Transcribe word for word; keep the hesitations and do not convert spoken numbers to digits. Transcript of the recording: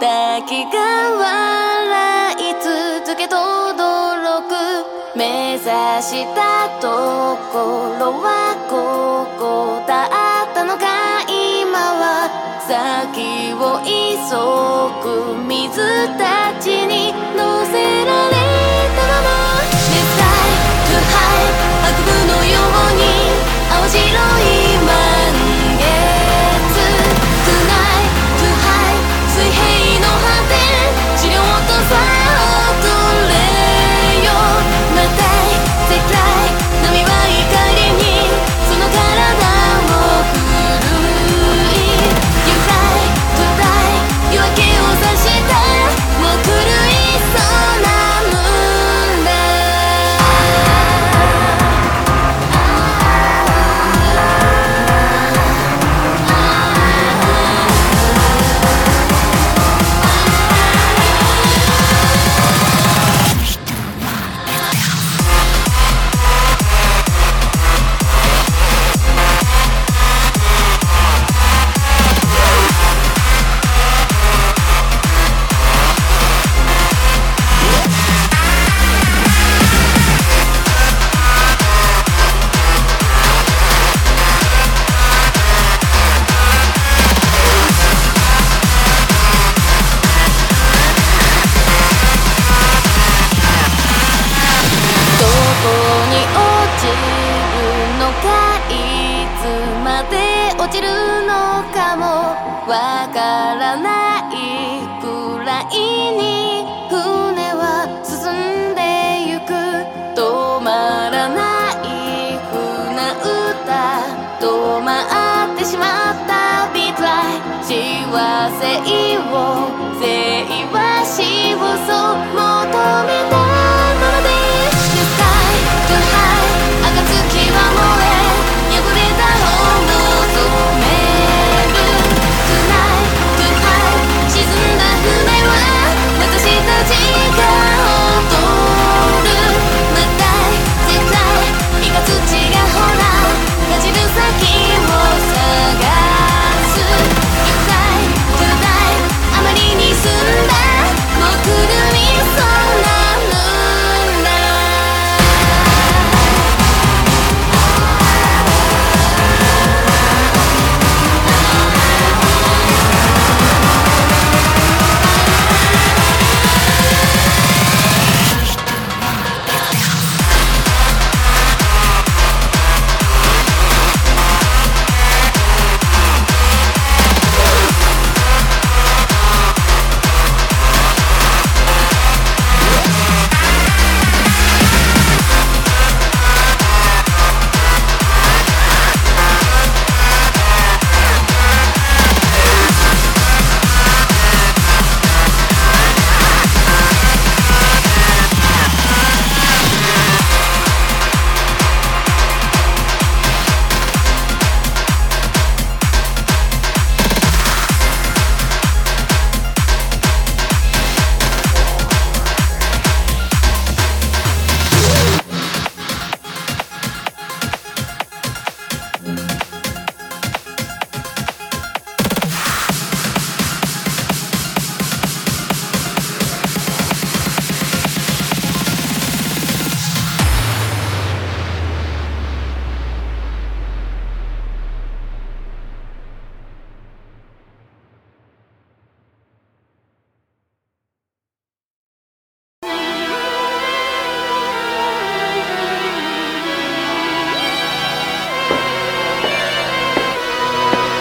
滝が笑い続けとどろく目指したところはここだったのか今は先を急ぐ水たちに乗せられたまま Let's fly to high 悪夢のように青白い満月 Tonight to high 水平の果て治療とさ踊れよまたい世界波は怒りにその体を震い You fly to die 夜明けを指したもう狂いそうなムーンだ落ちるのかもわからないくらいに船は進んでゆく止まらない船歌止まってしまったビートライン幸せを精一